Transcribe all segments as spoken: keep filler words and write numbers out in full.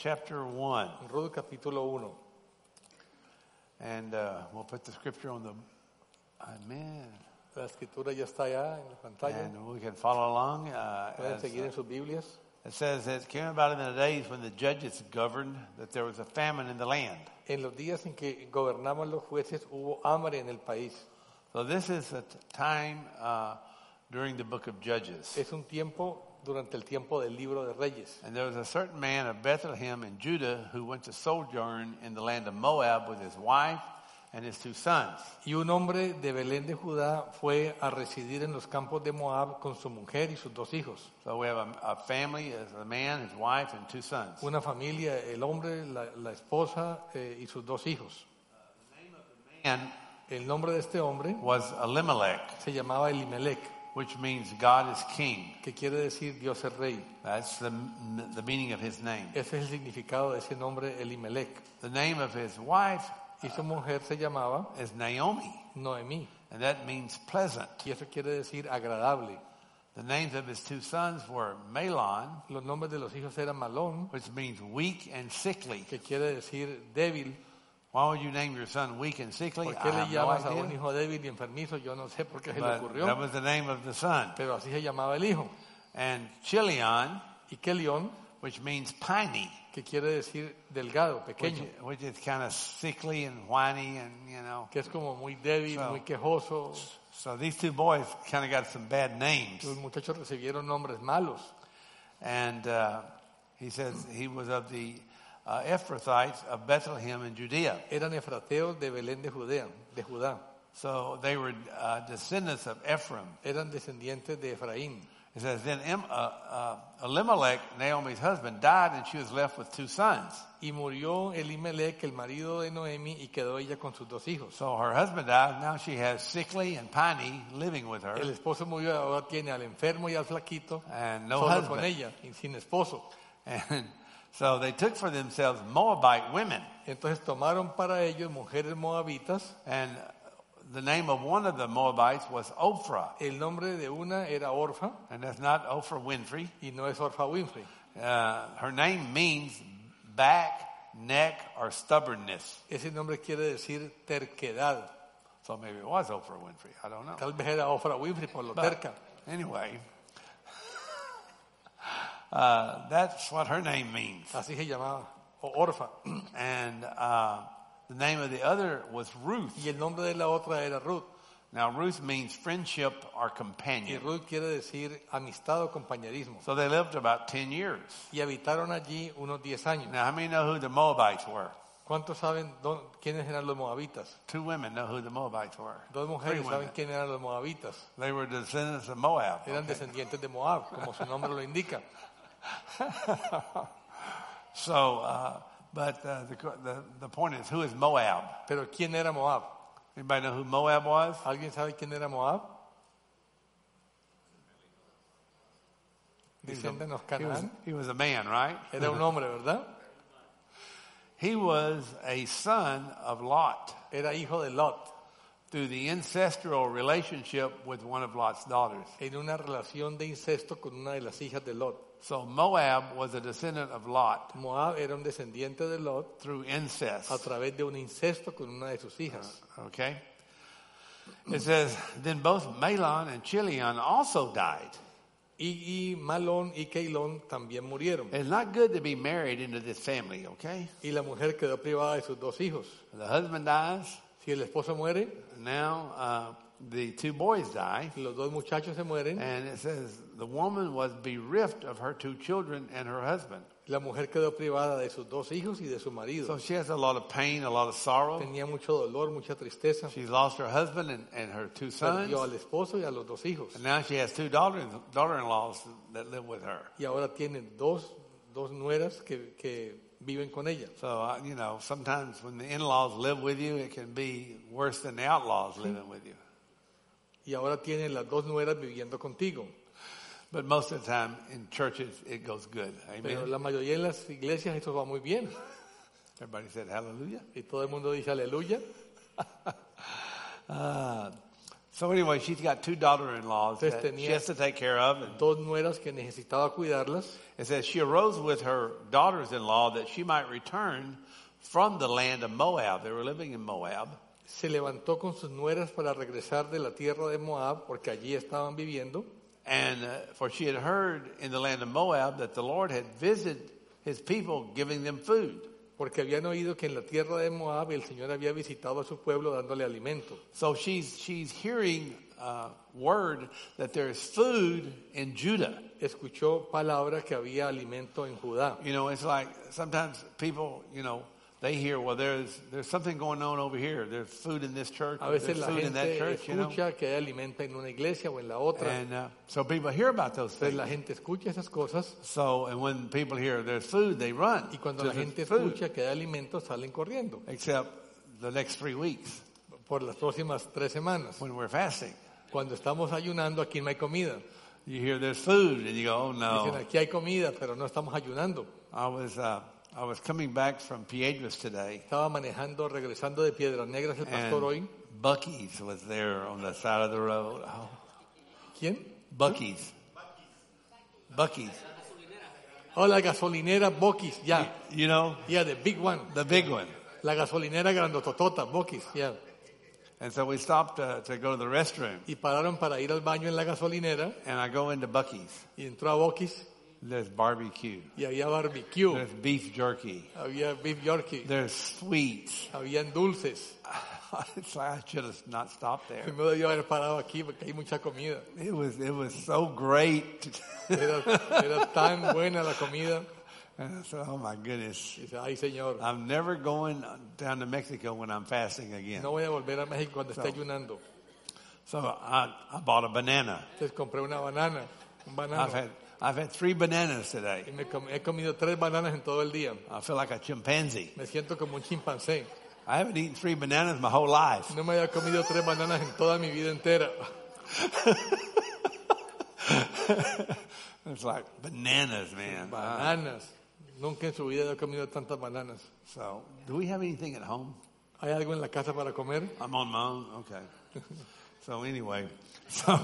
chapter one. Ruth capítulo uno. And uh, we'll put the scripture on the, amen. La escritura ya está allá en la pantalla. And we can follow along. Uh, Pueden as, seguir uh, en sus Biblias. it says it came about in the days when the judges governed that there was a famine in the land. En los días en que gobernaban los jueces hubo hambre en el país. So this is a t- time uh, during the book of Judges. Es un tiempo durante el tiempo del libro de Reyes. And there was a certain man of Bethlehem in Judah who went to sojourn in the land of Moab with his wife and his two sons. Y un hombre de Belén de Judá fue a residir en los campos de Moab con su mujer y sus dos hijos. So we have a, a family, a man, his wife, and two sons. Una familia, el hombre, la, la esposa eh, y sus dos hijos. And El nombre de este hombre was Elimelech, se llamaba Elimelech, which means God is king. que quiere decir Dios es rey. That's the, the meaning of his name. Ese es el significado de ese nombre Elimelech. The name of his wife Y su mujer se llamaba is Naomi, Noemí, and that means pleasant. y eso quiere decir agradable. The names of his two sons were Malon, Los nombres de los hijos eran Malón, which means weak and sickly. que quiere decir débil. Why would you name your son weak and sickly? ¿Por I qué le have no llamas a un idea. hijo débil y enfermizo? Yo no sé por qué se le But ocurrió, that was the name of the son. pero así se llamaba el hijo. And Chilion, Y Kelión, which means piney, que quiere decir delgado, which, pequeño, which is kind of sickly and whiny and, you know. que es como muy débil, So- muy quejoso. So these two boys kind of got some bad names. Los muchachos recibieron nombres malos. And uh, he says he was of the uh, Ephrathites of Bethlehem in Judea. Eran efrateos de Belén de Judea, de Judá. So they were uh, descendants of Ephraim. Eran descendientes de Efraín. It says, then em, uh, uh, Elimelech, Naomi's husband, died and she was left with two sons. Y murió Elimelech, el marido de Noemi, y quedó ella con sus dos hijos. So her husband died. Now she has sickly and piney living with her El esposo murió, ahora tiene al enfermo y al flaquito and no solo con husband. ella, y sin esposo. And so they took for themselves Moabite women. Entonces tomaron para ellos mujeres moabitas. And the name of one of the Moabites was Ophrah. El nombre de una era Orfa, And that's not Oprah Winfrey. y no es Orfa Winfrey. Uh, her name means back, neck, or stubbornness. Ese nombre quiere decir terquedad. So maybe it was Oprah Winfrey. I don't know. Tal vez era Orfa Winfrey por lo But terca. anyway, uh, that's what her name means. Así se llamaba, o Orfa. And uh, the name of the other was Ruth. Y el nombre de la otra era Ruth. Now, Ruth means friendship or Y companion. Ruth quiere decir amistad o compañerismo. So they lived about ten years. Y habitaron allí unos diez años. Now, how many know who the Moabites were? ¿Cuántos saben dó- quiénes eran los moabitas? Two women know who the Moabites were. Dos Three mujeres saben women. quiénes eran los moabitas. They were descendants of Moab. Eran Okay. descendientes de Moab, como su nombre lo indica. So, uh, but uh, the, the the point is, who is Moab? Pero ¿quién era Moab? Anybody know who Moab was? ¿Alguien sabe quién era Moab? Desciéndanos He was, Canaán. he was a man, right? Era un hombre, ¿verdad? He was a son of Lot Era hijo de Lot, through the ancestral relationship with one of Lot's daughters. en una relación de incesto con una de las hijas de Lot. So Moab was a descendant of Lot Moab era un descendiente de Lot through incest. a través de un incesto con una de sus hijas. Okay? It says, then both Malon and Chilion also died. Y, y Malón y Keilón también murieron. It's not good to be married into this family, okay? Y la mujer quedó privada de sus dos hijos. The husband dies. Si el esposo muere, Now uh, the two boys die. los dos muchachos se mueren. And it says the woman was bereft of her two children and her husband. La mujer quedó privada de sus dos hijos y de su marido. So she has a lot of pain, a lot of sorrow. Tenía mucho dolor, mucha tristeza. She's lost her husband and, and her two sons. Perdió al esposo y a los dos hijos. And now she has two daughter, daughter-in-laws that live with her. Y ahora tiene dos, dos nueras que, que viven con ella. So, uh, you know, sometimes when the in-laws live with you, it can be worse than the outlaws living with you. Y ahora tiene las dos nueras viviendo contigo. But most of the time in churches, it goes good. Pero Amen. la mayoría en las iglesias eso va muy bien. Everybody said hallelujah. Y todo el mundo dice aleluya. Uh, So anyway, she's got two daughter-in-laws Entonces that she tenía- has to take care of. And Dos nueras que necesitaba cuidarlas. it says she arose with her daughters-in-law that she might return from the land of Moab. They were living in Moab. Se levantó con sus nueras para regresar de la tierra de Moab, porque allí estaban viviendo. And uh, for she had heard in the land of Moab that the Lord had visited his people, giving them food. Porque habían oído que en la tierra de Moab el Señor había visitado a su pueblo dándole alimento. So she's she's hearing uh, word that there's food in Judah. Escuchó palabra que había alimento en Judá. You know, it's like sometimes people, you know, they hear, well, there's there's something going on over here. There's food in this church. A Or veces there's la food in that gente church. You know, escucha que hay alimento en una iglesia o en la otra. and uh, so people hear about those Entonces things. la gente escucha esas cosas So and when people hear there's food, they run y cuando to la the gente food. escucha que hay alimento salen corriendo Except the next three weeks por las próximas tres semanas. when we're fasting, Cuando estamos ayunando aquí no hay comida. you hear there's food, and you go, oh Dicen no. aquí hay comida, pero no estamos ayunando. I was uh, I was coming back from Piedras today, Estaba manejando, regresando de Piedras Negras el pastor hoy. and Bucky's was there on the side of the road. Oh, ¿Quién? Bucky's, Bucky's. Oh, la gasolinera Bokis, ya. You know, Yeah, the big one. the big one. La gasolinera grandototota, Bokis, ya. And so we stopped uh, to go to the restroom, Y pararon para ir al baño en la gasolinera and I go into Bucky's. y entró a Bokis There's barbecue, y había barbecue, there's beef jerky, había beef jerky, there's sweets. habían dulces. It's like I should have not stopped there. No debió haber parado aquí porque hay mucha comida. It was it was so great. Era, era tan buena la comida. And I said, oh my goodness, Dice, ay Señor, I'm never going down to Mexico when I'm fasting again. no voy a volver a México cuando esté ayunando. So I, I bought a banana. Entonces compré una banana, un I've banano. had I've had three bananas today. Y me com- he comido tres bananas en todo el día. I feel like a chimpanzee. Me siento como un chimpancé. I haven't eaten three bananas my whole life. No me había comido tres bananas en toda mi vida entera. It's like bananas, man. Uh, Bananas. Nunca en su vida había comido tantas bananas. so, do we have anything at home? ¿Hay algo en la casa para comer? I'm on my own. Okay. So anyway, so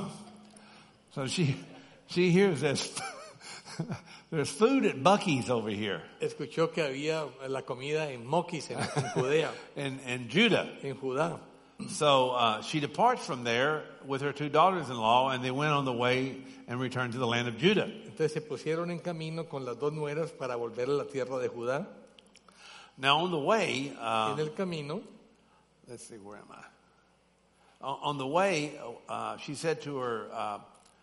so she she hears this. There's food at Bucky's over here Escuchó que había la comida en Moquis, en, en Judea, in in Judah. en Judá. So uh, she departs from there with her two daughters-in-law, and they went on the way and returned to the land of Judah. Entonces se pusieron en camino con las dos nueras para volver a la tierra de Judá. Now on the way, uh, En el camino, let's see, where am I? On, on the way, uh, she said to her uh,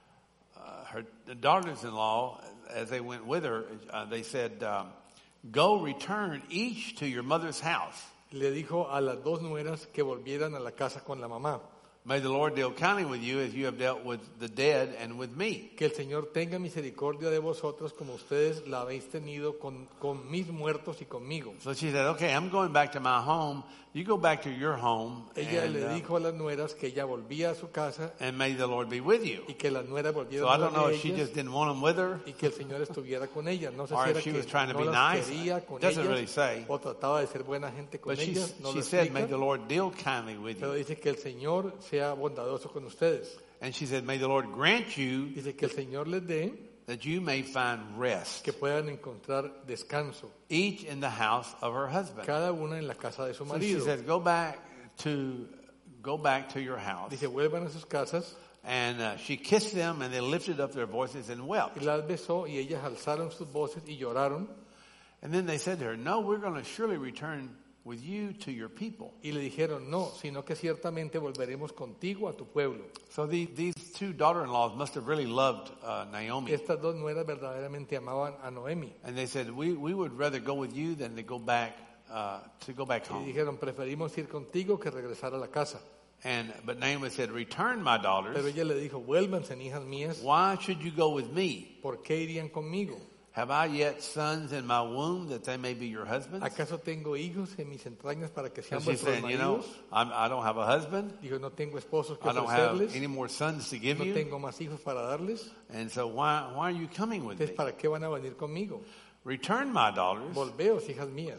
uh, her daughters-in-law, as they went with her, uh, they said, um, "Go, return each to your mother's house. le dijo a las dos nueras que volvieran a la casa con la mamá. May the Lord deal kindly with you as you have dealt with the dead and with me." Que el Señor tenga misericordia de vosotros como ustedes la habéis tenido con, con mis muertos y conmigo. So she said, "Okay, I'm going back to my home. You go back to your home, Ella and, le uh, dijo a las nueras que ella volvía a su casa and may the Lord be with you." y que las nueras volvieran So I a don't know donde if she ellas just didn't want them with her, y que el Señor estuviera con ellas. No sé or si if era she que was trying to no be las nice. quería con Doesn't ellas really say. o trataba de ser buena gente con But she, ellas. No she lo said, "May explica, the Lord deal kindly with pero you." dice que el Señor sea bondadoso con ustedes. And she said, "May the Lord grant you Dice que el Señor les dé that you may find rest, que puedan encontrar descanso, each in the house of her husband." cada una en la casa de su So she marido. says, "Go back to, go back to your house." Dice, vuelvan a sus casas. And uh, she kissed them, and they lifted up their voices and wept. Y las besó y ellas alzaron sus voces y lloraron. And then they said to her, "No, we're going to surely return with you to your people." Y le dijeron, no, sino que ciertamente volveremos contigo a tu pueblo. So the, these two daughter-in-laws must have really loved uh, Naomi. Estas dos nueras verdaderamente amaban a Noemi. And they said, we, we would rather go with you than to go back, uh, to go back Y home. dijeron, preferimos ir contigo que regresar a la casa. And, but Naomi said, "Return, my daughters. Pero ella le dijo, vuélvanse, hijas mías, Why should you go with me? ¿por qué irían conmigo? Have I yet sons in my womb that they may be your husbands?" ¿Acaso tengo hijos en mis entrañas para que sean And she's vuestros saying, you know, maridos? I'm, I don't have a husband. Dijo, no tengo esposos que I don't have ofrecerles, any more sons to give no you. tengo más hijos para darles. And so why, why are you coming with me? Entonces, ¿para qué van a venir conmigo? Return, my daughters. Volveos, hijas mías.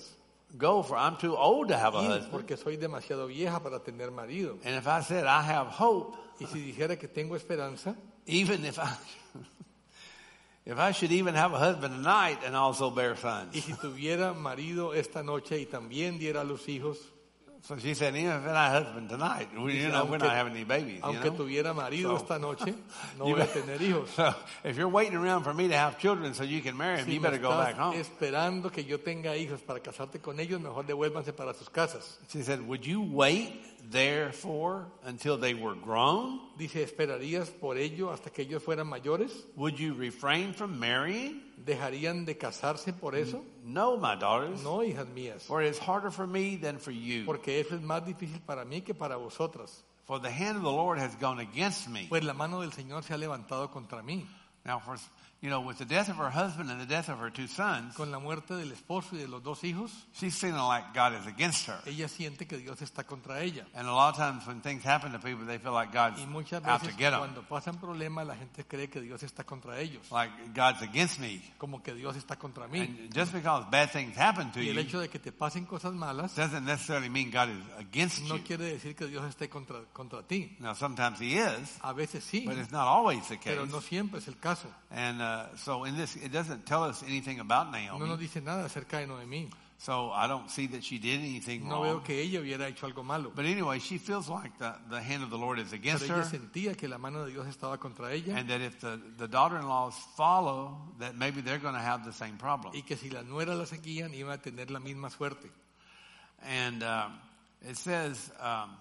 go for I'm too old to have a ir husband. porque soy demasiado vieja para tener marido. And if I said I have hope, Y si dijera que tengo esperanza, even if I if I should even have a husband tonight and also bear sons. y si tuviera marido esta noche y también diera a los hijos, So she said, even if I have a husband tonight, we, you know, we're not having any babies. You aunque know? tuviera marido So- esta noche, no You voy a bet- tener hijos. So if you're waiting around for me to have children so you can marry them, Si you me better go back estás home. esperando que yo tenga hijos para casarte con ellos, mejor devuélvanse para sus casas. She said, would you wait therefore until they were grown? Dice, ¿esperarías por ello hasta que ellos fueran mayores? Would you refrain from marrying? ¿Dejarían de casarse por eso? No, my daughters, No, hijas mías, for it is harder for me than for you. porque eso es más difícil para mí que para vosotras. For the hand of the Lord has gone against me. Pues la mano del Señor se ha levantado contra mí. Now, for, you know, with the death of her husband and the death of her two sons, Con la muerte del esposo y de los dos hijos, she's feeling like God is against her. ella siente que Dios está contra ella. And a lot of times when things happen to people, they feel like God's Y muchas out to veces get them. cuando pasan problemas, la gente cree que Dios está contra ellos, Like God's against me. como que Dios está contra mí. And just because bad things happen to Y el you hecho de que te pasen cosas malas doesn't necessarily mean God is against no you. quiere decir que Dios esté contra, contra ti. Now, sometimes He is, A veces sí, but it's not always the case. pero no siempre es el caso. And uh, so in this, it doesn't tell us anything about No nos Naomi. dice nada acerca de Noemí. So I don't see that she did anything No veo wrong. que ella hubiera hecho algo malo. But anyway, she feels like the, the hand of the Lord is Pero against ella her. sentía que la mano de Dios estaba contra ella And that if the, the daughter-in-laws follow, that maybe they're going to have the same problem. y que si las nueras la seguían iban a tener la misma suerte. And um, it says, um,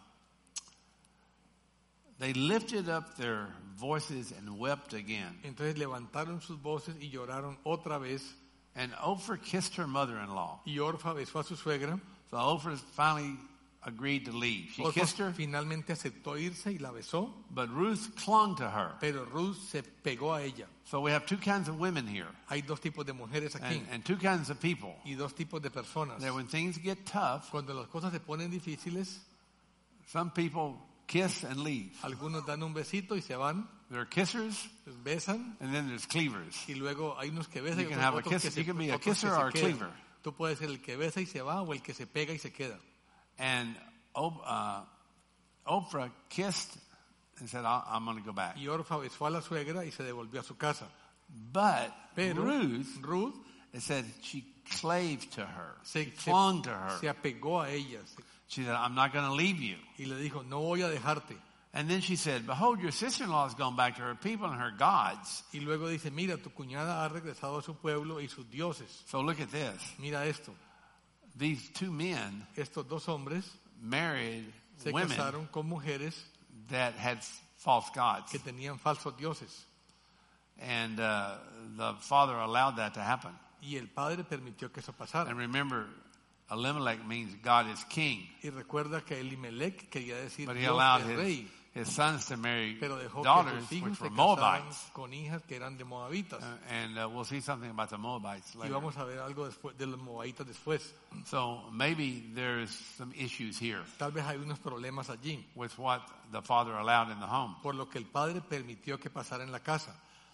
they lifted up their voices and wept again. Entonces levantaron sus voces y lloraron otra vez. And Oprah kissed her mother-in-law. Y Orfa besó a su suegra. So Oprah finally agreed to leave. She Orfa kissed her, finalmente aceptó irse y la besó, but Ruth clung to her. pero Ruth se pegó a ella. So we have two kinds of women here, Hay dos tipos de mujeres aquí and, and two kinds of people. y dos tipos de personas. That when things get tough, Cuando las cosas se ponen difíciles, some people kiss and leave. algunos dan un besito y se van, There are kissers, los besan and then there's cleavers. y luego hay unos que besan You y can otros, have a otros que kiss- se, you can be a otros que kisser se or a quedan. cleaver. Tú puedes ser el que besa y se va o el que se pega y se queda. And Op- uh, Oprah kissed and said, "I- I'm going to go back. Y Orfa besó a la suegra y se devolvió a su casa. But Pero Ruth, Ruth it said she clave to her. se, She se- clung to her. se apegó a ella se- She said, I'm not going to leave you. y le dijo, no voy a dejarte. And then she said, behold, your sister-in-law has gone back to her people and her gods. Y luego dice, mira, tu cuñada ha regresado a su pueblo y sus dioses. So look at this. Mira esto, These two men estos dos hombres married se women casaron con mujeres that had false gods. que tenían falsos dioses. And uh, the father allowed that to happen. Y el padre permitió que eso pasara. And remember, Elimelech means God is king. Y recuerda que Elimelech quería decir But he Dios allowed es his, rey, his sons to marry pero dejó que daughters sus hijos which se were casaran Moabites. con hijas que eran de moabitas. Uh, and uh, we'll see something about the Moabites Y later. vamos a ver algo después de los moabitas después. So maybe there's some issues here Tal vez hay unos problemas allí, with what the father allowed in the home. por lo que el padre permitió que pasara en la casa.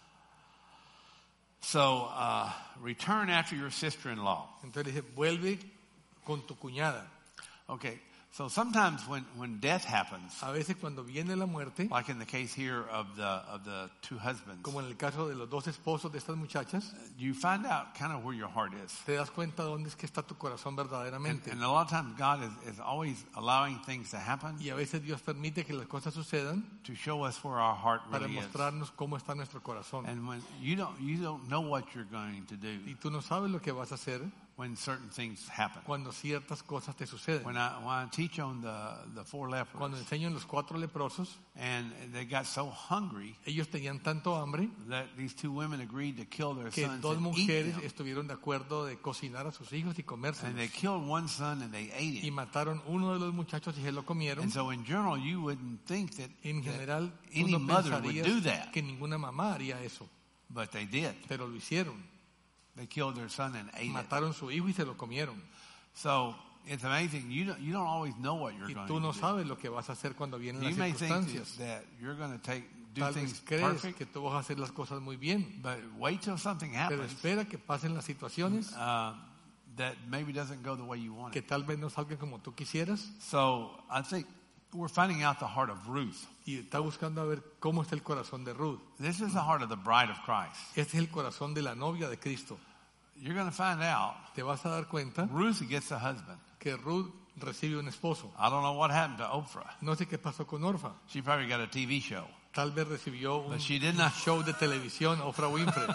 So uh, return after your sister-in-law. Entonces dice, vuelve con tu cuñada. Okay. So sometimes when, when death happens, A veces cuando viene la muerte, like in the case here of the of the two husbands, como en el caso de los dos esposos de estas muchachas, you find out kind of where your heart is. te das cuenta dónde es que está tu corazón And, verdaderamente. and a lot of times God is, is always allowing things to happen Y a veces Dios permite que las cosas sucedan to show us where our heart para really is. mostrarnos cómo está nuestro corazón. And when you don't you don't know what you're going to do Y tú no sabes lo que vas a hacer when certain things happen. cuando ciertas cosas te suceden. When I when I teach on the the four lepers, Cuando enseño en los cuatro leprosos, and they got so hungry ellos tenían tanto hambre that these two women agreed to kill their que sons dos and eat mujeres them. estuvieron de acuerdo de cocinar a sus hijos y And comérselos. they killed one son and they ate Y him. mataron uno de los muchachos y se lo comieron. And so in general, you wouldn't think that, En that general, tú any no mother would pensarías do that, que ninguna mamá haría eso, but they did. pero lo hicieron. They killed their son and ate it. Mataron su hijo y se lo comieron. So it's amazing. You don't, you don't always know what you're Y going tú no to do. sabes lo que vas a hacer cuando vienen You las may think circunstancias. that you're going to take do Tal things vez crees perfect, que tú vas a hacer las cosas muy bien, but wait till something pero happens espera que pasen las situaciones uh, that maybe doesn't go the way you want que it. tal vez no salgan como tú quisieras, So I think we're finding out the heart of Ruth. y está buscando a ver cómo está el corazón de Ruth. This is the heart of the bride of Christ. Este es el corazón de la novia de Cristo. You're going to find out Te vas a dar cuenta Ruth gets a husband. que Ruth recibe un esposo. I don't know what happened to Oprah. No sé qué pasó con Orfa. She probably got a T V show. Tal vez recibió un, But she did un not- show de televisión, Oprah Winfrey,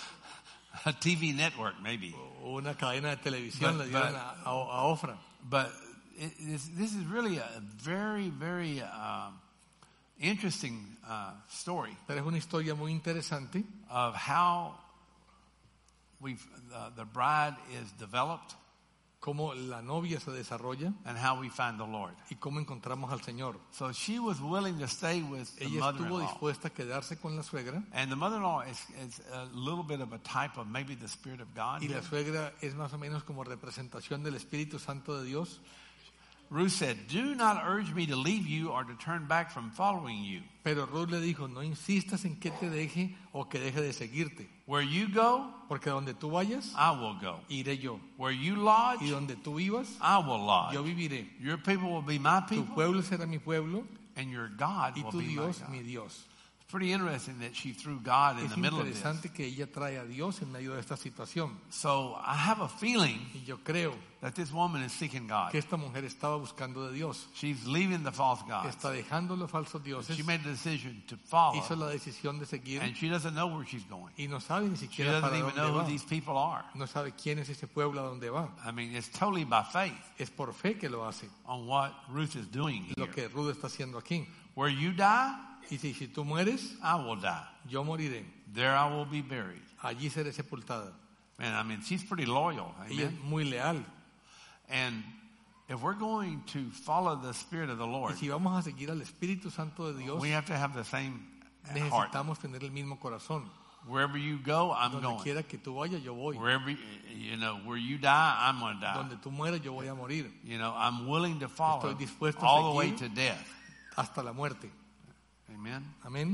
A T V network, maybe. o una cadena de televisión But- le dieron but- a, a, a Ofra. But it, this, this is really a very, very um, interesting uh, story Pero es una historia muy interesante of how we've, uh, the bride is developed cómo la novia se desarrolla and how we find the Lord. y cómo encontramos al Señor. So she was willing to stay with the Ella estuvo mother-in-law. dispuesta a quedarse con la suegra And the mother-in-law is, is a little bit of a type of maybe the Spirit of God. y la suegra es más o menos como representación del Espíritu Santo de Dios. Ruth said, "Do not urge me to leave you or to turn back from following you. Pero Ruth le dijo, no insistas en que te deje o que deje de seguirte, Where you go, porque donde tú vayas, I will go. iré yo. Where you lodge, Y donde tú vivas, I will lodge. yo viviré. Your people will be my Tu people, pueblo será mi pueblo and your God y will tu be my Dios God." mi Dios. It's pretty interesting that she threw God in Es the middle of this. interesante que ella trae a Dios en medio de esta situación. So I have a feeling Y yo creo that this woman is seeking God. que esta mujer estaba buscando de Dios. She's leaving the false gods. Está dejando los falsos dioses. She made a decision to follow, Hizo la decisión de seguir and she doesn't know where she's going. y no sabe ni She siquiera doesn't para even dónde know va. who these people are. No sabe quién es ese pueblo a dónde va. I mean, it's totally by faith Es por fe que lo hace. on what Ruth is doing Lo here. que Ruth está haciendo aquí. Where you die, Y si, si tú mueres, I will die. yo moriré. There I will be buried. Allí seré sepultada. Man, I mean, she's pretty loyal. Ella es Amen. muy leal. And if we're going to follow the Spirit of the Y Lord, si vamos a seguir al Espíritu Santo de Dios, we have to have the same heart. necesitamos tener el mismo corazón. Wherever you go, I'm Donde going. quiera que tú vayas, yo voy. Wherever, you know, where you die, I'm going to die. Donde tú mueras, yo voy a morir. You know, I'm willing to follow Estoy dispuesto a all the way seguir. to death. Hasta la muerte. Amen. Amén.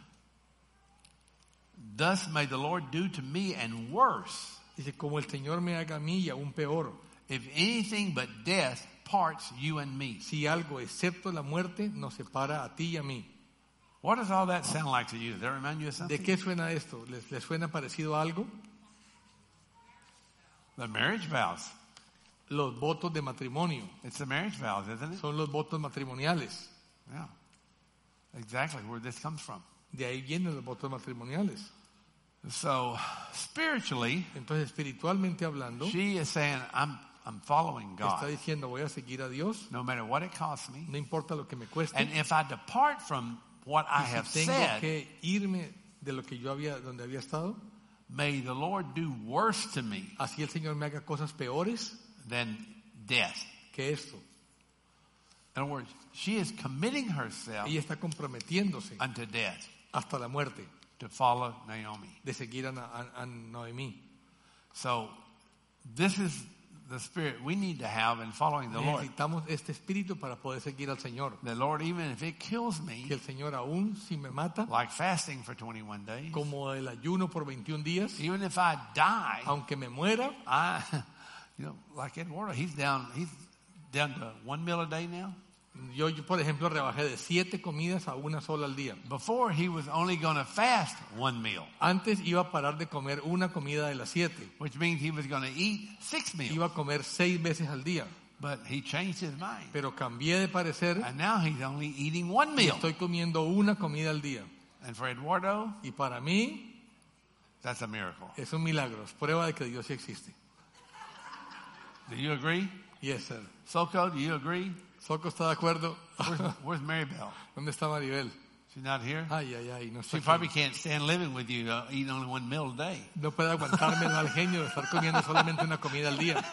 Thus may the Lord do to me and worse, Dice, como el Señor me haga a mí y aún peor. if anything but death parts you and me. Si algo excepto la muerte nos separa a ti y a mí. What does all that sound like to you? Does that remind you of ¿De something? qué suena esto? ¿Les, les suena parecido a algo? The marriage vows. Los votos de matrimonio. It's the marriage vows, isn't it? Son los votos matrimoniales. Yeah. Exactly where this comes from. De ahí vienen los votos matrimoniales. So, spiritually, Entonces, espiritualmente hablando, she is saying, I'm, I'm following está God, diciendo, voy a seguir a Dios, no matter what it costs me. no importa lo que me cueste. And if I depart from what I Y have si tengo said, que irme de lo que yo había, donde había estado, may the Lord do worse to me así el Señor me haga cosas peores than death. que esto. In other words, she is committing herself Ella está comprometiéndose unto death hasta la muerte to follow Naomi. de seguir a, a, a Noemí. So, this is the spirit we need to have in following the Lord. Necesitamos este espíritu para poder seguir al Señor. The Lord, even if it kills me, Que el Señor aún si me mata, like fasting for twenty-one days, como el ayuno por veintiún días, even if I die, aunque me muera, I, you know, like Eduardo, he's down, he's down to one meal a day now. yo, yo por ejemplo rebajé de siete comidas a una sola al día. Before, he was only going to fast one meal, Antes iba a parar de comer una comida de las siete. which means he was going to eat six meals. Iba a comer seis veces al día. But he changed his mind. Pero cambié de parecer And now he's only eating one y meal. estoy comiendo una comida al día. And for Eduardo, Y para mí that's a miracle. es un milagro, es prueba de que Dios sí existe. Do you agree? Yes, sir. Soko, do you agree? Soco está de acuerdo. Where's, where's Maribel? ¿Dónde está Maribel? She's not here? Ay, ay, ay, no está She aquí. probably can't stand living with you, uh, eating only one meal a day. No puede aguantarme el mal genio de estar comiendo solamente una comida al día.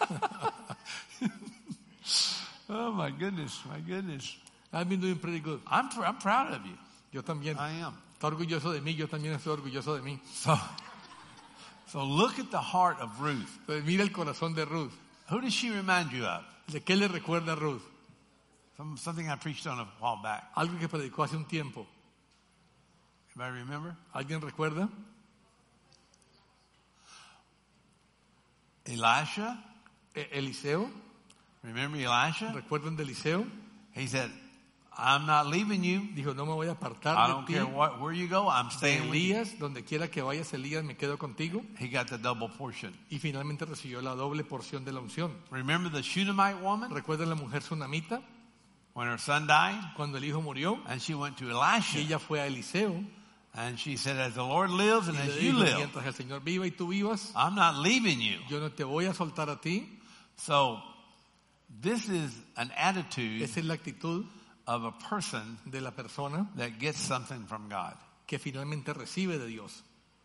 Oh, my goodness, my goodness. I've been doing pretty good. I'm, pr- I'm proud of you. Yo también. I am. Está orgulloso de mí, yo también estoy orgulloso de mí. So, so look at the heart of Ruth. Entonces, mira el corazón de Ruth. Who does she remind you of? ¿De qué le recuerda a Ruth? Some, something I preached on a while back. Algo que predicó hace un tiempo. Anybody remember? ¿Alguien recuerda? Elisha, E- Eliseo, remember Elisha? ¿recuerdan de Eliseo? He said, I'm not leaving you. Dijo, no me voy a I apartar don't de care ti. what, where you go, I'm De staying with you. Elías, donde quiera que vayas, Elías, me quedo contigo. He got the double portion. Y finalmente recibió la doble porción de la unción. Remember the Shunammite woman ¿Recuerdan la mujer sunamita? when her son died? Cuando el hijo murió, And she went to y Elisha. ella fue a Eliseo And she said, as the Lord lives y and le as you dijo, live, mientras el Señor viva y tú vivas, I'm not leaving you. yo no te voy a soltar a ti. So this is an attitude Esa es la actitud of a person de la persona that gets something from God. que finalmente recibe de Dios.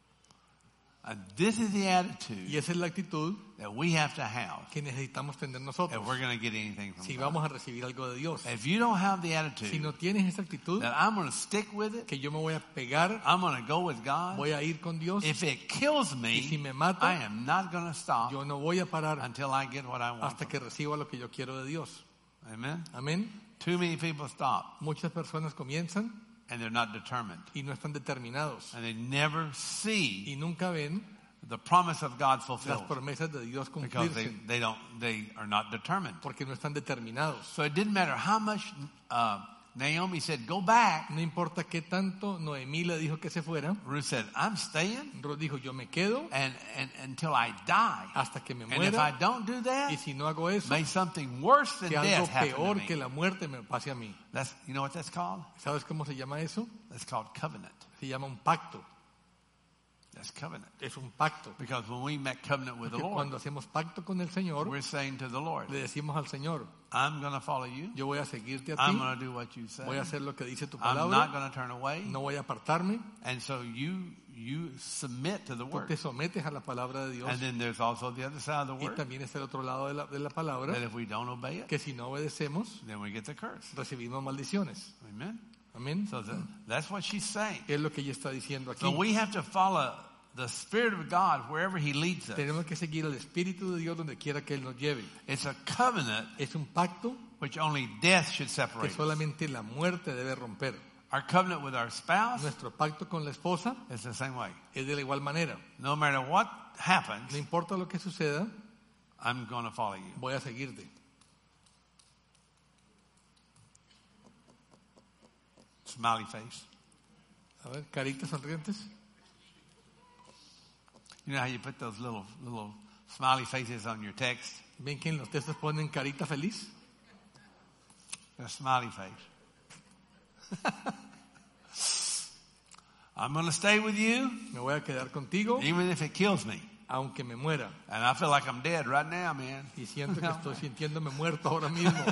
And this is the Y attitude esa es la actitud that we have to have que necesitamos tener if nosotros we're going to get anything from si God. vamos a recibir algo de Dios. If you don't have the Si attitude no tienes esa actitud, that I'm going to stick with it, que yo me voy a pegar, I'm going to go with God, voy a ir con Dios, if it kills y si me, me mata, I am not going to stop yo no voy a parar until I get what I want. hasta from que reciba lo que yo quiero de Dios. Him. Amen. Amén. Too many people stop Muchas personas comienzan and they're not determined. y no están determinados And they never see y nunca ven the promise of God las fulfilled promesas de Dios because they, cumplirse they don't they are not determined. porque no están determinados. So it didn't matter how much uh, Naomi said, go back. No importa qué tanto Noemí le dijo que se fuera, Ruth said, I'm staying Ruth dijo, yo me quedo and, and until I die. hasta que me And if I muera, don't do that, y si no hago eso, may something worse than que algo death happen to peor me. que la muerte me pase a mí. That's, you know what that's called? ¿Sabes cómo se llama eso? That's called covenant. Se llama un pacto. That's covenant. Es un pacto. Because when we make covenant with the Porque Lord, cuando hacemos pacto con el Señor, we're saying to the Lord, le decimos al Señor, I'm going to follow you. yo voy a seguirte a I'm ti, going to do what you say. voy a hacer lo que dice tu I'm not palabra, going to turn away. no voy a apartarme. And so you you submit to the Tú word. te sometes a la palabra de Dios. And then there's also the other side of the Y word, también está el otro lado de la, de la palabra, that if we don't obey it, que si no obedecemos, then we get the curse. recibimos maldiciones. Amen. Amén. So the, that's what she's saying. Es lo que ella está diciendo aquí. So we have to follow the Spirit of God wherever He leads us. Tenemos que seguir al Espíritu de Dios donde quiera que Él nos lleve. It's a covenant Es un pacto which only death should que separate us. solamente la muerte debe romper. Our covenant with our spouse Nuestro pacto con la esposa is the same way. es de la igual manera. No matter what happens, No importa lo que suceda, I'm going to follow you. voy a seguirte. Smiley face. A ver, caritas sonrientes. You know how you put those little little smiley faces on your text? ¿Ven que en los textos ponen carita feliz? A smiley face. I'm going to stay with you Me voy a quedar contigo, even if it kills me. aunque me muera. And I feel like I'm dead right now, man. Y siento que estoy sintiéndome muerto ahora mismo.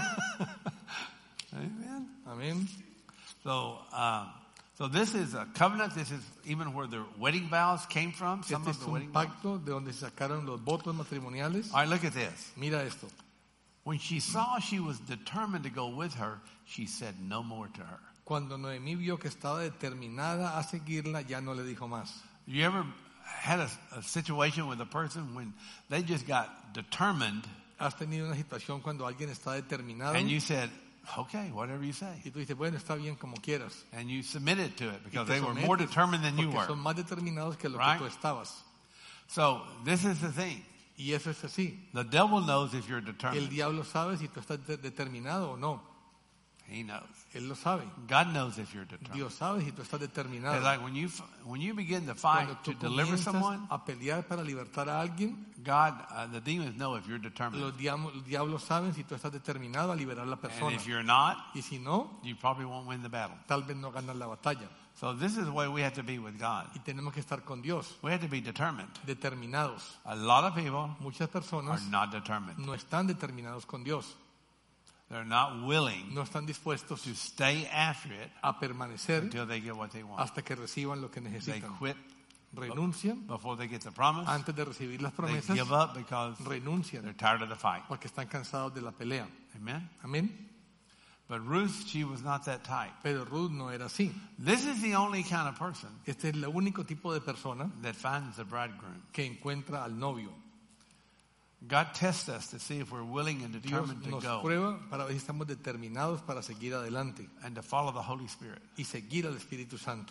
Amen. Amén. So, uh, so this is a covenant. This is even where the wedding vows came from. Some Este of es the un wedding vows. pacto de donde se sacaron los votos matrimoniales. All right, look at this. Mira esto. When she saw she was determined to go with her, she said no more to her. Cuando Noemí vio que estaba determinada a seguirla, ya no le dijo más. You ever had a, a situation with a person when they just got determined ¿Has tenido una situación cuando alguien está determinado and you said, okay, whatever you say. y tú dices, bueno, está bien como quieras? And you submitted to it Y because te they were sometes more determined than you porque were. son más determinados que lo Right? que tú estabas. So this is the thing. Y eso es así. The devil knows if you're El determined. diablo sabe si tú estás de- determinado o no. He knows. Él lo sabe. God knows if you're determined. Dios sabe si tú estás determinado. It's like when you f- when you begin to fight Cuando to tú deliver comienzas someone, a pelear para libertar a alguien, God, uh, the demons know if you're determined. los diablos, los diablos saben si tú estás determinado a liberar a la And persona. if you're not, Y si no, you probably won't win the battle. tal vez no ganas la batalla. So this is the way we have to be with God. Y tenemos que estar con Dios, We have to be determined. determinados. A lot of people Muchas are personas not determined. no están determinados con Dios. They're not willing No están dispuestos to stay after it a permanecer until they get what they want. hasta que reciban lo que They necesitan. quit Renuncian before they get the promise. antes de recibir las They promesas. give up because they're Renuncian tired of the fight. porque están cansados de la pelea. Amen. Amén. But Ruth, she was not that type. Pero Ruth no era así. This is the only kind of person Este es el único tipo de persona that finds the bridegroom. que encuentra al novio. God tests us to see if we're willing and Dios determined to nos go prueba para ver si estamos determinados para seguir adelante and to follow the Holy Spirit. y seguir al Espíritu Santo.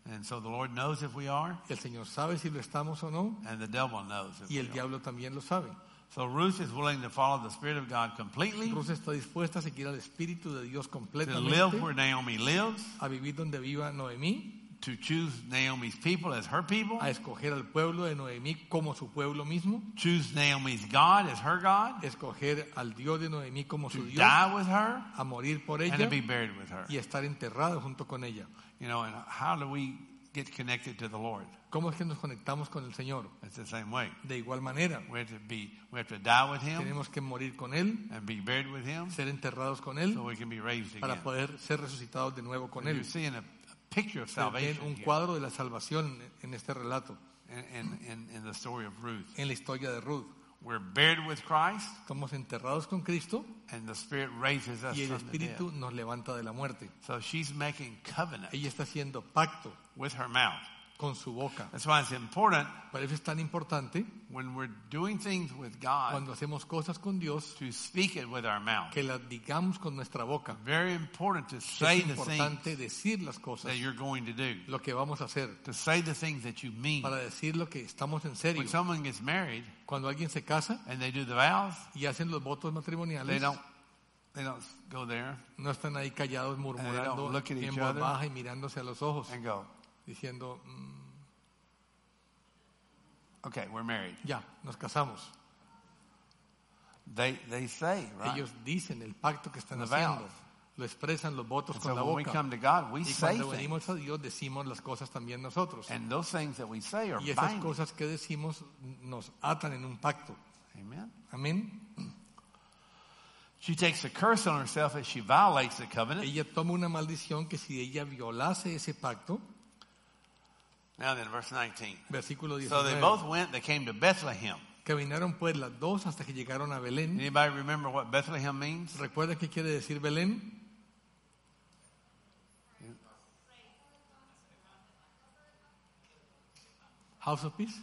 And so the Lord knows if we are, El Señor sabe si lo estamos o no, and the devil knows if y el we are. diablo también lo sabe. So Ruth is willing to follow the Spirit of God completely, Ruth está dispuesta a seguir al Espíritu de Dios to live completamente, where Naomi lives, a vivir donde viva Noemí, to choose Naomi's people as her people, a escoger al pueblo de Noemí como su pueblo mismo, choose Naomi's God as her God, escoger al Dios de Noemí como to su Dios, die with her, a morir por and ella to be buried with her. y estar enterrado junto con ella. You know, and how do we get connected to the Lord? ¿Cómo es que nos conectamos con el Señor? It's the same way. De igual manera, We have to be, we have to die with Him tenemos que morir con Él, and be buried with Him, ser enterrados con Él, so we can be raised para again. poder ser resucitados de nuevo con You're Él. seeing a, a picture of Ven salvation un here cuadro de la salvación en este relato, in, in, in the story of Ruth. en la historia de Ruth. We're buried with Christ, Estamos enterrados con Cristo and the Spirit raises us y el from the dead. Espíritu nos levanta de la muerte. So she's making covenant Ella está haciendo pacto with her mouth. con su boca. That's why it's important Por eso es tan importante when we're doing things with God cuando hacemos cosas con Dios to speak it with our mouth. que las digamos con nuestra boca. Very important to say Es the things importante decir las cosas, that you're going to do, lo que vamos a hacer, to say the things that you mean. para decir lo que estamos en serio. When someone gets married Cuando alguien se casa and they do the vows, y hacen los votos they matrimoniales, don't they don't go there no están ahí callados murmurando don't look at en each voz other. baja y mirándose a los ojos, and go, diciendo, "Mm, okay, we're married. ya, nos casamos. They they say, right? Ellos dicen el pacto que están The haciendo, vows. lo expresan los votos And con so la when we boca. come to God, we Y say cuando things. venimos a Dios decimos las cosas también nosotros. And those things that we say are Y esas binding. cosas que decimos nos atan en un pacto. Amen. Amén. She takes a curse on herself if she violates the covenant. Ella toma una maldición que si ella violase ese pacto, Now then, verse nineteen. versículo So they diecinueve, both went, they came to Bethlehem. caminaron pues las dos hasta que llegaron a Belén. Anybody remember what Bethlehem means? ¿Recuerda qué quiere decir Belén? House of Peace?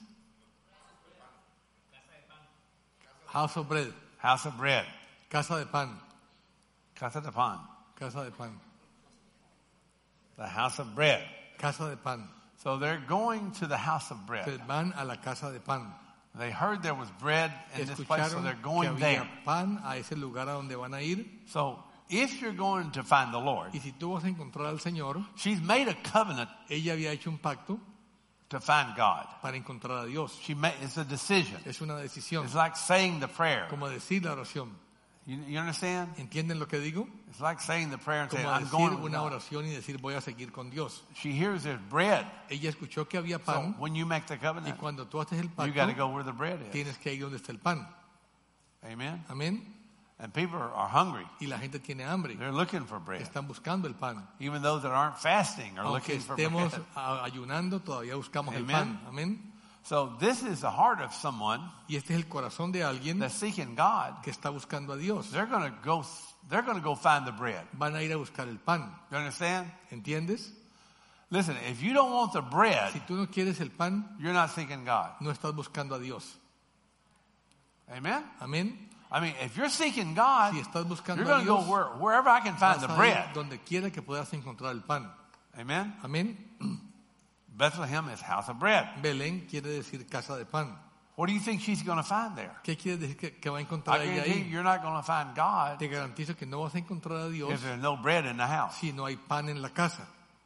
House of Bread. House of bread. Casa de pan. Casa de pan. Casa de pan. The house of bread. Casa de pan. So they're going to the house of bread. Entonces van a la casa de pan. They heard there was bread in this place, so Escucharon they're que going there. había pan a ese lugar a donde van a ir. So if you're going to find the Lord, Y si tú vas a encontrar al Señor, she's made a covenant ella había hecho un pacto to find God. para encontrar a Dios. She made, it's a decision. Es una decisión, It's like saying the prayer. como decir la oración. You, you understand? ¿Entienden lo que digo? It's like saying the prayer and saying, Como I'm decir going with una God. oración y decir voy a seguir con Dios. She hears there's bread. Ella escuchó que había So pan when you make the y covenant, cuando tú haces el you got to pacto go where the bread is. tienes que ir donde está el pan. Amen? Amén. And people are, are hungry. Y la gente tiene hambre. They're looking for bread. Están buscando el pan. Even those that aren't fasting are Aunque looking for estemos bread. a- ayunando, todavía buscamos el Amen. pan. Amén. So this is the heart of someone Y este es el corazón de alguien that's seeking God. que está buscando a Dios. They're going to go. They're going to go find the bread. Van a ir a buscar el pan. You understand? ¿Entiendes? Listen, if you don't want the bread, Si tú no quieres el pan, you're not seeking God. no estás buscando a Dios. Amen? Amén. I mean, if you're seeking God, Si estás buscando you're a going to go Dios, where, wherever I can find vas the a ir bread. donde quiera que puedas encontrar el pan. Amen? Amén. Bethlehem is house of bread. Belén quiere decir casa de pan. What do you think she's going to find there? ¿Qué quiere decir que, que va a encontrar I ella guarantee you, ahí? you're not going to find God Te garantizo que no vas a encontrar a Dios if there's no bread in the house. si no hay pan en la casa.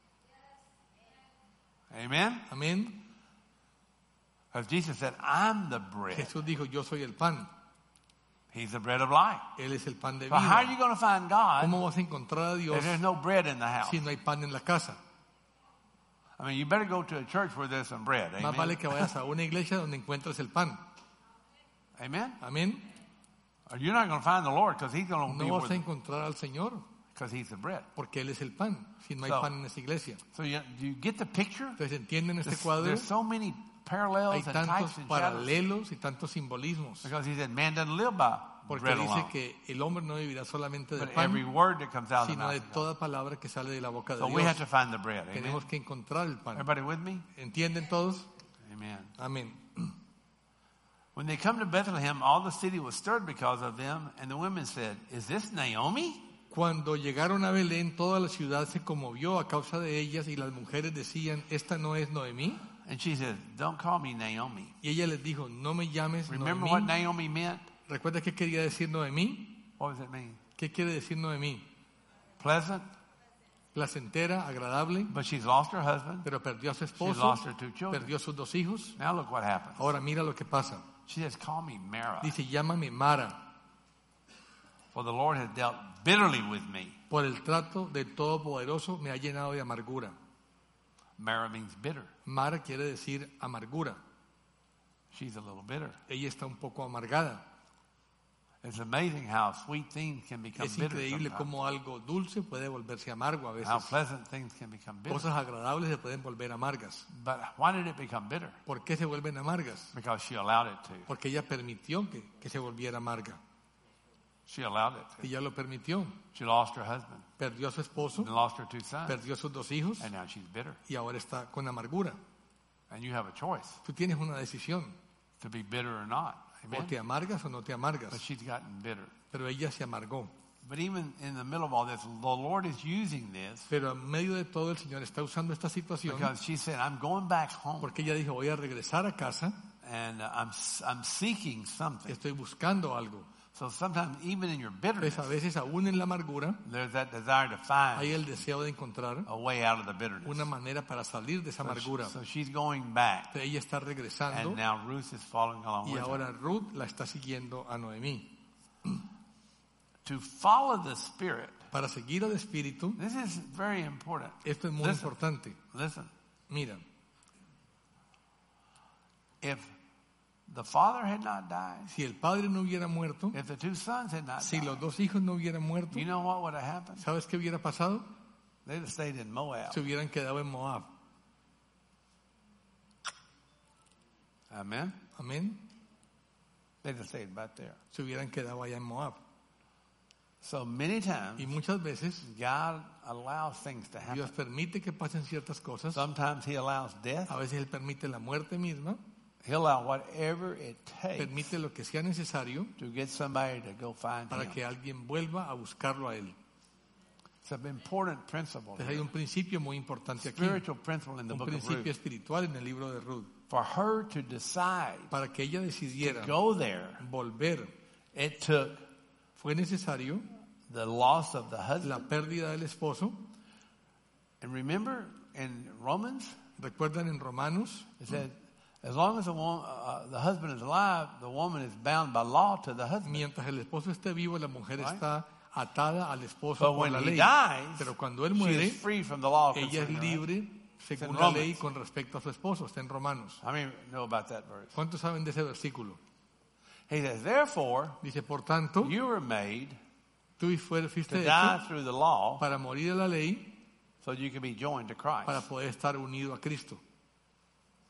Amen? Amén. Because Jesus said, I'm the bread. Jesús dijo, yo soy el pan. He's the bread of life. Él es el pan de So how are you vida. going to find God ¿Cómo vas a encontrar a Dios if there's no bread in the house? si no hay pan en la casa? I mean, you better go to a church where there's some bread. Más Amen? vale que vayas a una iglesia donde encuentres el pan. Amen? Amén. Or you're not going to find the Lord because He's going to be No vas a with encontrar al Señor because He's the bread. porque Él es el pan. Si no hay So- pan en esa iglesia. So you, do you get the picture? Entonces, ¿entienden este There's, cuadro? there's so many Hay parallels and tantos types and shadows. paralelos y tantos simbolismos. Because He said, man doesn't live by Porque bread dice alone, que el hombre no vivirá solamente de but every pan, word that comes out of the sino mouth de of God. toda palabra que sale de la boca de So we have Dios. to find the bread. Amen? Tenemos que encontrar el pan. Everybody with me? ¿Entienden todos? Amen. Amén. When they come to Bethlehem, all the city was stirred because of them, and the women said, is this Naomi? Cuando llegaron a Belén, toda la ciudad se conmovió a causa de ellas y las mujeres decían, ¿esta no es Noemí? And she said, don't call me Naomi. Y ella les dijo, no me llames Remember what Noemí. Naomi meant? ¿Recuerda qué quería decir Noemí? What does it mean? ¿Qué quiere decir Noemí? Pleasant, Placentera, agradable, but she's lost her husband. pero perdió a su She's esposo, lost her two children. perdió a sus dos hijos. Now look what happens. Ahora mira lo que pasa. She says, call me Mara, Dice, llámame Mara, for the Lord has dealt bitterly with me. por el trato del Todopoderoso me ha llenado de amargura. Mara means bitter. Mara quiere decir amargura. She's a little bitter. Ella está un poco amargada. It's amazing how sweet things can become Es bitter increíble sometimes. cómo algo dulce puede volverse amargo a veces. How pleasant things can become bitter. Cosas agradables se pueden volver amargas. But why did it become bitter? ¿Por qué se vuelven amargas? Because she allowed it to. Porque ella permitió que, que se volviera amarga. She allowed it to. Ella lo permitió. She lost her husband Perdió a su esposo, and lost her two sons. perdió a sus dos hijos And now she's bitter. y ahora está con amargura. And you have a choice Tú tienes una decisión. to be bitter or not. O Amen? te amargas o no te But amargas. she's gotten bitter. Pero ella se amargó. But even in the middle of all this, the Lord is using this Pero en medio de todo el Señor está usando esta situación because she said, I'm going back home porque ella dijo, voy a regresar a casa, and uh, I'm, I'm seeking something. estoy buscando algo. So sometimes even in your Pues bitterness, a veces aún en la amargura there's that desire to hay find el deseo de encontrar a way out of the bitterness. una manera para salir de esa So, she- amargura. so she's going back, Entonces ella está regresando and now Ruth is following along y with her. ahora Ruth la está siguiendo a Noemí. To follow the Spirit, Para seguir al Espíritu, this is very important. esto es muy Listen. importante. Listen, Mira, if the father had not died, si el padre no hubiera muerto, if the two sons had not si los died, dos hijos no hubieran muerto, you know what would have happened? ¿sabes qué hubiera pasado? They'd have stayed in Moab. Se hubieran quedado en Moab. Amen? Amén. They'd have stayed back there. Se hubieran quedado allá en Moab. So many times, Y muchas veces God allows things to happen. Dios permite que pasen ciertas cosas. Sometimes He allows death. A veces Él permite la muerte misma, He'll allow whatever it takes permite lo que sea necesario to get somebody to go find para Him. que alguien vuelva a buscarlo a Él. It's an important principle. Entonces hay here. un principio muy importante aquí, Spiritual principle in the un book of principio Ruth. espiritual en el libro de Ruth. For her to decide Para que ella decidiera to go there, volver, it took fue necesario the loss of the la husband. pérdida del esposo. And remember in Romans, ¿Recuerdan en Romanos? it said, as long as the, wo- uh, the husband is alive, the woman is bound by law to the husband. Mientras el esposo esté vivo, la mujer Right. está atada al esposo But por when la he ley. dies, Pero cuando él she muere, is free from the law. ella es concerning her husband. libre según in la ley Romans. con respecto a su esposo. Está en Romanos. How many know about that verse? ¿Cuántos saben de ese versículo? He says, therefore, Dice, por tanto, you were made tú fuiste to hecho die through the law para morir a la ley, so you can be joined to Christ. para poder estar unido a Cristo.